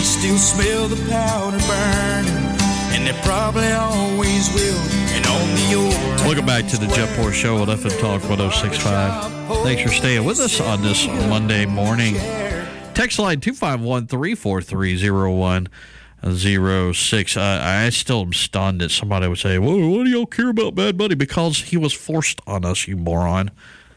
still smell the powder burning, and they probably always will. And on the old Welcome back to the Jeff Poor Show on FM Talk 106.5. Thanks for staying with us on this Monday morning. Text line 251-343-0106. I still am stunned that somebody would say, "Whoa, what do y'all care about Bad Bunny?" Because he was forced on us, you moron.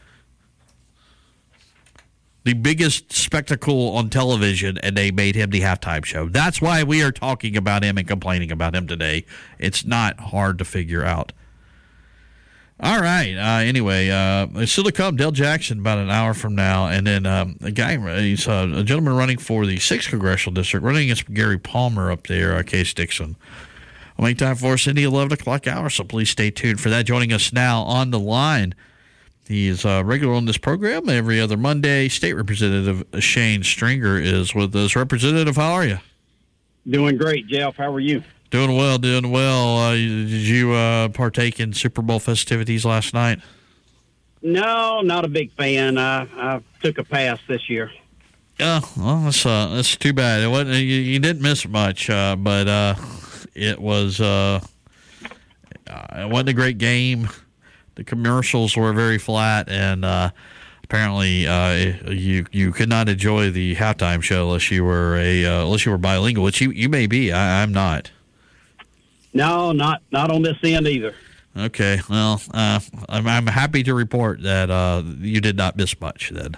The biggest spectacle on television, and they made him the halftime show. That's why we are talking about him and complaining about him today. It's not hard to figure out. All right. Anyway, still to come, Dale Jackson about an hour from now. And then a gentleman running for the 6th Congressional District, running against Gary Palmer up there, Case Dixon. I'll make time for us in the 11 o'clock hour, so please stay tuned for that. Joining us now on the line, he is regular on this program every other Monday. State Representative Shane Stringer is with us. Representative, how are you? Doing great, Jeff. How are you? Doing well. Did you partake in Super Bowl festivities last night? No, not a big fan. I took a pass this year. Yeah, well, that's too bad. It wasn't. You didn't miss much, but it was. It wasn't a great game. The commercials were very flat, and apparently you could not enjoy the halftime show unless you were bilingual, which you may be. I'm not. No, not on this end either. Okay, well, I'm happy to report that you did not miss much then.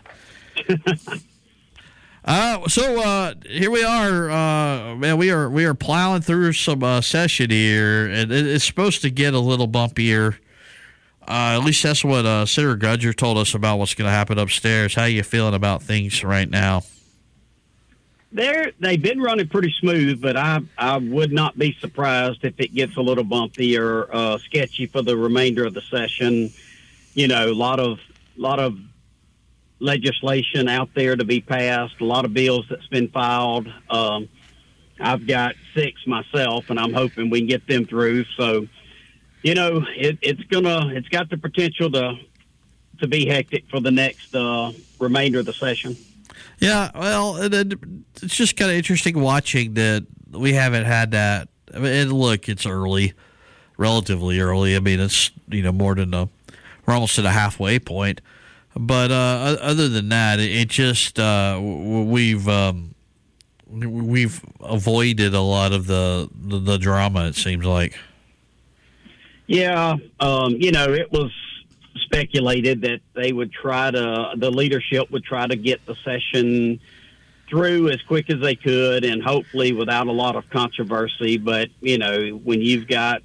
So here we are, man. We are plowing through some session here, and it's supposed to get a little bumpier. At least that's what Senator Gudger told us about what's going to happen upstairs. How are you feeling about things right now? They've been running pretty smooth, but I would not be surprised if it gets a little bumpy or sketchy for the remainder of the session. You know, a lot of legislation out there to be passed, a lot of bills that's been filed. I've got 6 myself, and I'm hoping we can get them through. So, you know, it's got the potential to be hectic for the next remainder of the session. Yeah, well, it's just kind of interesting watching that we haven't had that. I mean, and look, it's early, relatively early. I mean, it's more than we're almost at a halfway point. But other than that, it just we've avoided a lot of the drama. It seems like. Yeah, it was speculated that the leadership would try to get the session through as quick as they could and hopefully without a lot of controversy. But, when you've got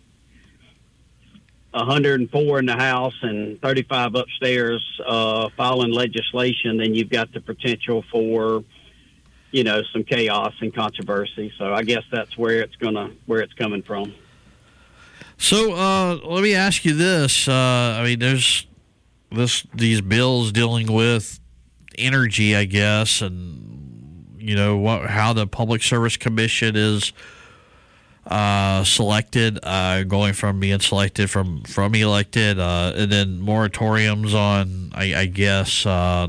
104 in the House and 35 upstairs filing legislation, then you've got the potential for, some chaos and controversy. So I guess that's where it's coming from. So let me ask you this. There's these bills dealing with energy, I guess, and, how the Public Service Commission is selected, going from being selected from elected, and then moratoriums on, I guess, are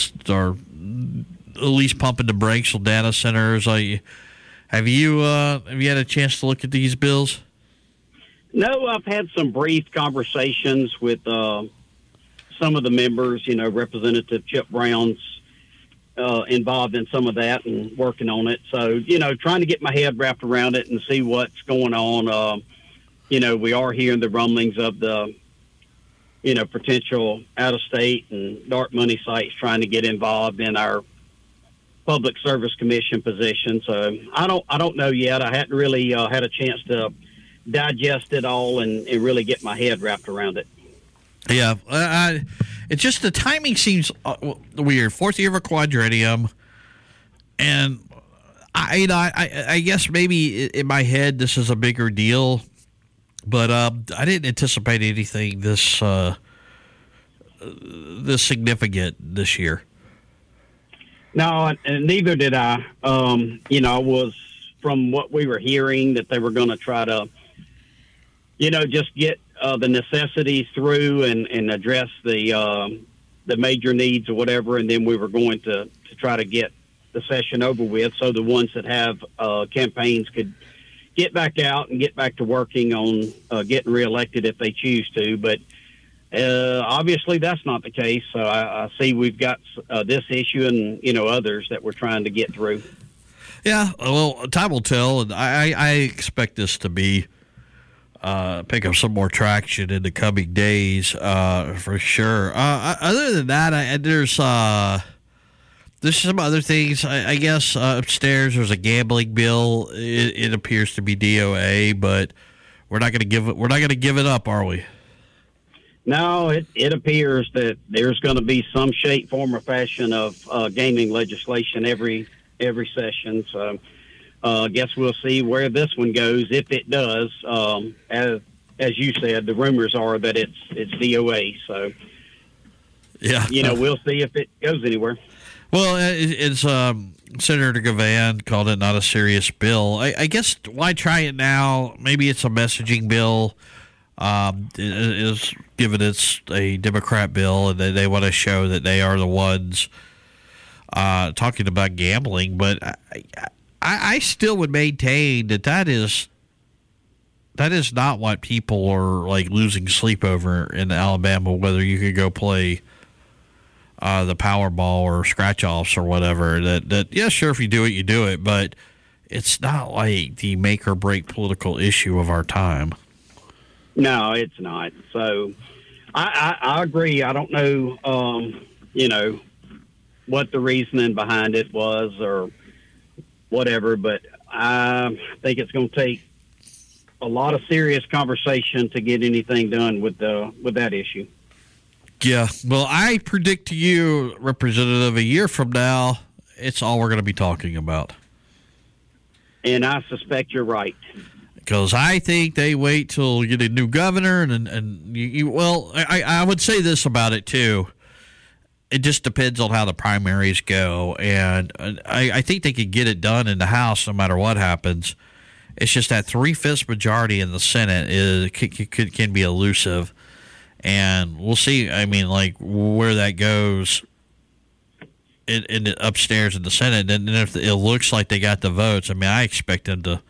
at least pumping the brakes on data centers. Have you had a chance to look at these bills? No, I've had some brief conversations with some of the members. Representative Chip Brown's involved in some of that and working on it. So, trying to get my head wrapped around it and see what's going on. We are hearing the rumblings of the, potential out-of-state and dark money sites trying to get involved in our Public Service Commission position. So I don't know yet. I hadn't really had a chance to digest it all and really get my head wrapped around it. Yeah, it's just the timing seems weird. 4th year of a quadrennium, and I guess maybe in my head this is a bigger deal, but I didn't anticipate anything this significant this year. No, and neither did I. Was from what we were hearing that they were going to try to, just get the necessities through and address the major needs or whatever, and then we were going to try to get the session over with, so the ones that have campaigns could get back out and get back to working on getting reelected if they choose to. But obviously that's not the case. So I see we've got this issue and, others that we're trying to get through. Yeah, well, time will tell, and I expect this to be pick up some more traction in the coming days for sure. Other than that, there's some other things. I guess upstairs there's a gambling bill. It appears to be DOA, but we're not going to give it up, are we? No, it appears that there's going to be some shape, form, or fashion of gaming legislation every session. So I guess we'll see where this one goes, if it does. As you said, the rumors are that it's DOA. So yeah, we'll see if it goes anywhere. Well, it's Senator Gavan called it not a serious bill. I guess why try it now? Maybe it's a messaging bill. Is given it's a Democrat bill, and they want to show that they are the ones talking about gambling. But I still would maintain that is not what people are like losing sleep over in Alabama. Whether you could go play the Powerball or scratch offs or whatever. That yeah, sure, if you do it, you do it. But it's not like the make or break political issue of our time. No, it's not. So I agree. I don't know, what the reasoning behind it was or whatever, but I think it's going to take a lot of serious conversation to get anything done with that issue. Yeah. Well, I predict to you, Representative, a year from now, it's all we're going to be talking about. And I suspect you're right. Because I think they wait till you get a new governor, and I would say this about it too. It just depends on how the primaries go, and I think they could get it done in the House no matter what happens. It's just that 3/5 majority in the Senate can be elusive, and we'll see. I mean, like where that goes in the upstairs in the Senate, and if it looks like they got the votes, I mean, I expect them to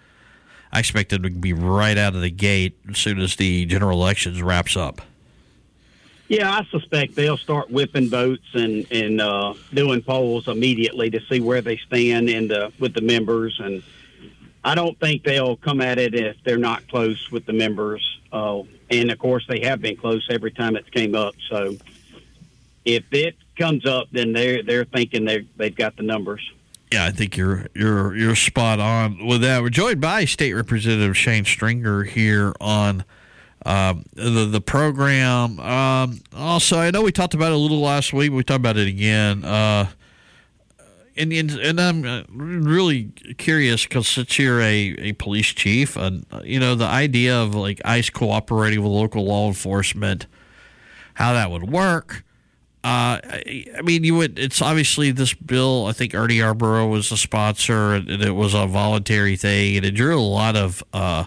be right out of the gate as soon as the general elections wraps up. Yeah, I suspect they'll start whipping votes and doing polls immediately to see where they stand with the members. And I don't think they'll come at it if they're not close with the members. And, of course, they have been close every time it came up. So if it comes up, then they're thinking they've got the numbers. Yeah, I think you're spot on with that. We're joined by State Representative Shane Stringer here on the program. Also, I know we talked about it a little last week, but we talked about it again. And I'm really curious because since you're a police chief, and the idea of like ICE cooperating with local law enforcement, how that would work. I mean, it's obviously this bill. I think Ernie Yarborough was the sponsor, and it was a voluntary thing, and it drew a lot of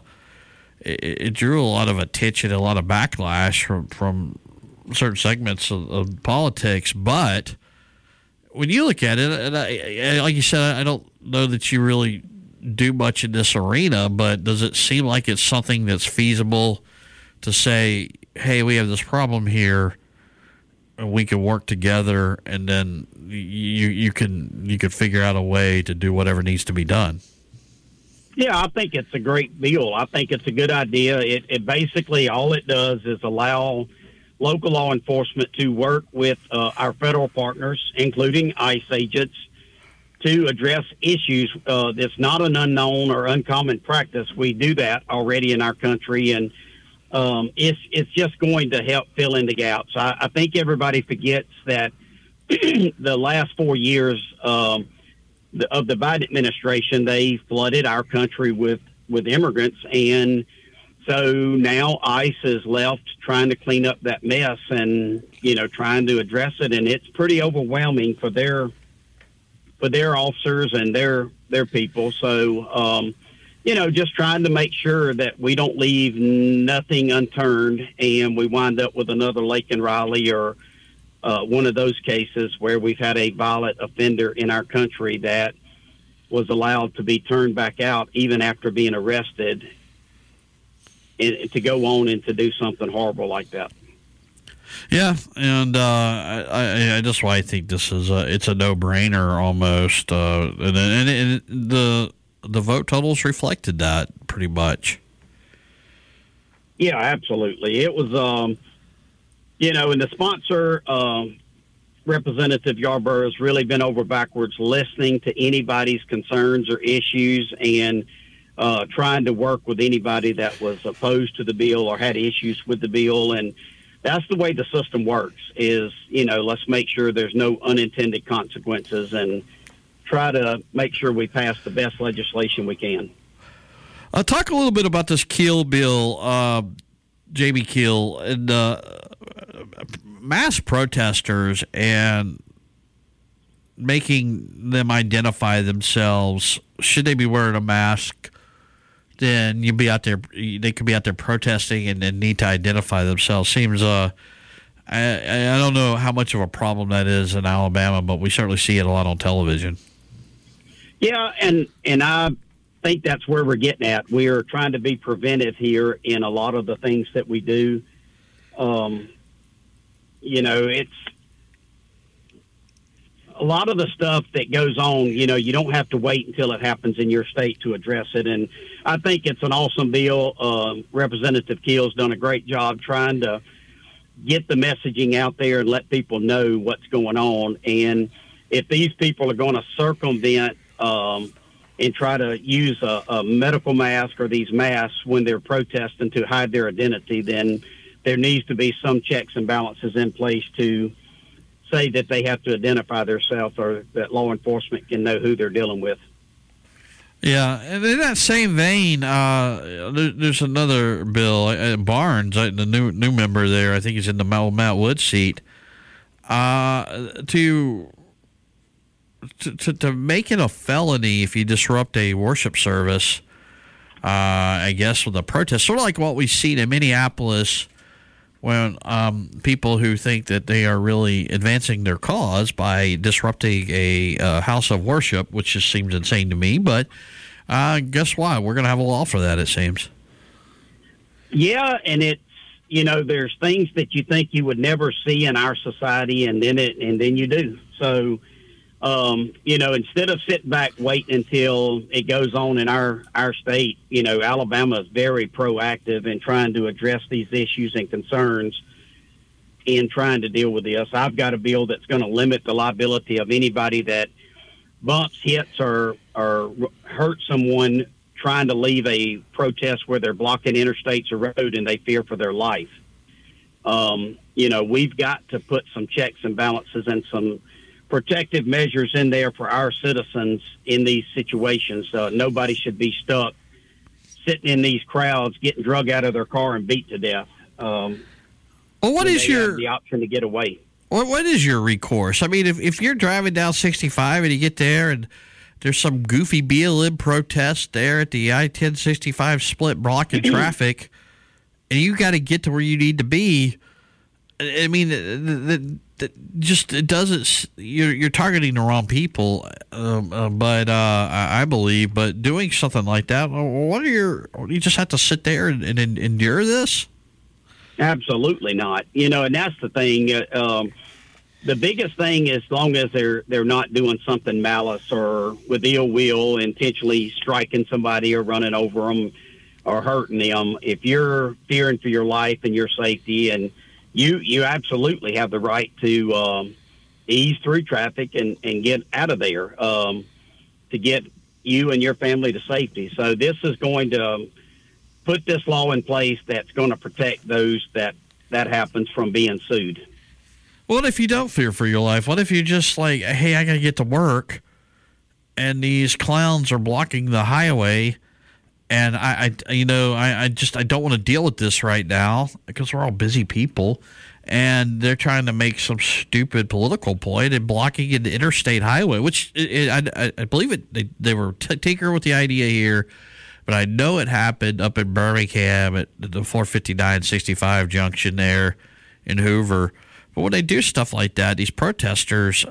attention, and a lot of backlash from certain segments of politics. But when you look at it, and like you said, I don't know that you really do much in this arena, but does it seem like it's something that's feasible to say, hey, we have this problem here, and we can work together, and then you can figure out a way to do whatever needs to be done? Yeah, I think it's a great deal. I think it's a good idea. It basically, all it does is allow local law enforcement to work with our federal partners, including ICE agents, to address issues. That's not an unknown or uncommon practice. We do that already in our country, and it's just going to help fill in the gaps. I think everybody forgets that the last 4 years of the Biden administration, they flooded our country with immigrants, and so now ICE is left trying to clean up that mess and trying to address it, and it's pretty overwhelming for their officers and their people. So just trying to make sure that we don't leave nothing unturned and we wind up with another Lake and Riley or one of those cases where we've had a violent offender in our country that was allowed to be turned back out even after being arrested, and to go on and to do something horrible like that. Yeah, and I just why I think this is it's a no-brainer almost, and the vote totals reflected that pretty much. Yeah, absolutely. It was, and the sponsor, Representative Yarborough, has really been over backwards listening to anybody's concerns or issues and trying to work with anybody that was opposed to the bill or had issues with the bill. And that's the way the system works is, let's make sure there's no unintended consequences and try to make sure we pass the best legislation we can. Talk a little bit about this Keel bill, Jamie Keel, and mass protesters and making them identify themselves. Should they be wearing a mask? Then you'd be out there. They could be out there protesting and need to identify themselves. Seems I don't know how much of a problem that is in Alabama, but we certainly see it a lot on television. Yeah, and I think that's where we're getting at. We are trying to be preventive here in a lot of the things that we do. It's a lot of the stuff that goes on, you don't have to wait until it happens in your state to address it. And I think it's an awesome bill. Representative Keel's done a great job trying to get the messaging out there and let people know what's going on. And if these people are going to circumvent and try to use a medical mask or these masks when they're protesting to hide their identity, then there needs to be some checks and balances in place to say that they have to identify themselves or that law enforcement can know who they're dealing with. Yeah, and in that same vein, there's another bill, Barnes, the new member there, I think he's in the Matt Wood seat, to make it a felony if you disrupt a worship service, I guess, with a protest. Sort of like what we've seen in Minneapolis when people who think that they are really advancing their cause by disrupting a house of worship, which just seems insane to me. But guess what? We're going to have a law for that, it seems. Yeah, and it's, there's things that you think you would never see in our society, and then you do. So, instead of sitting back waiting until it goes on in our state, Alabama is very proactive in trying to address these issues and concerns in trying to deal with this. I've got a bill that's going to limit the liability of anybody that bumps, hits, or hurt someone trying to leave a protest where they're blocking interstates or road and they fear for their life. We've got to put some checks and balances and some protective measures in there for our citizens in these situations. Nobody should be stuck sitting in these crowds, getting drug out of their car and beat to death. What is the option to get away? What is your recourse? I mean, if you're driving down 65 and you get there and there's some goofy BLM protest there at the I-10-65 split blocking traffic, and you got to get to where you need to be, I mean, it doesn't. You're targeting the wrong people, but I believe. But doing something like that, you just have to sit there and endure this? Absolutely not. And that's the thing. The biggest thing is, as long as they're not doing something malice or with ill will, intentionally striking somebody or running over them or hurting them. If you're fearing for your life and your safety, and you absolutely have the right to ease through traffic and get out of there to get you and your family to safety. So this is going to put this law in place that's going to protect those that happens from being sued. What if you don't fear for your life? What if you're just like, hey, I got to get to work, and these clowns are blocking the highway, and I don't want to deal with this right now because we're all busy people, and they're trying to make some stupid political point and blocking an interstate highway, which I believe they were tinkering with the idea here, but I know it happened up in Birmingham at the 459-65 junction there in Hoover, But when they do stuff like that, these protesters,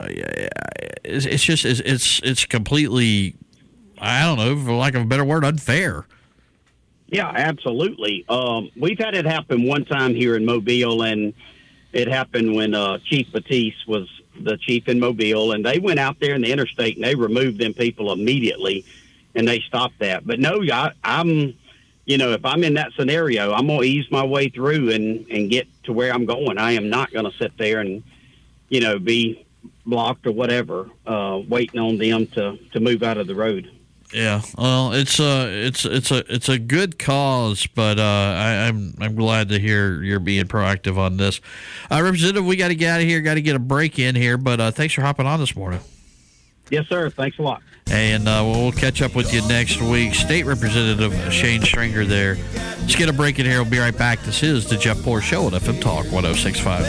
it's completely, I don't know, for lack of a better word, unfair. Yeah, absolutely. We've had it happen one time here in Mobile, and it happened when Chief Batiste was the chief in Mobile, and they went out there in the interstate and they removed them people immediately, and they stopped that. But no, I'm, if I'm in that scenario, I'm going to ease my way through and get to where I'm going. I am not going to sit there and, be blocked or whatever, waiting on them to move out of the road. Yeah, well, it's a good cause, but I'm glad to hear you're being proactive on this. Representative, we got to get out of here. Got to get a break in here, but thanks for hopping on this morning. Yes, sir. Thanks a lot. And we'll catch up with you next week. State Representative Shane Stringer there. Let's get a break in here. We'll be right back. This is the Jeff Poor Show on FM Talk 106.5.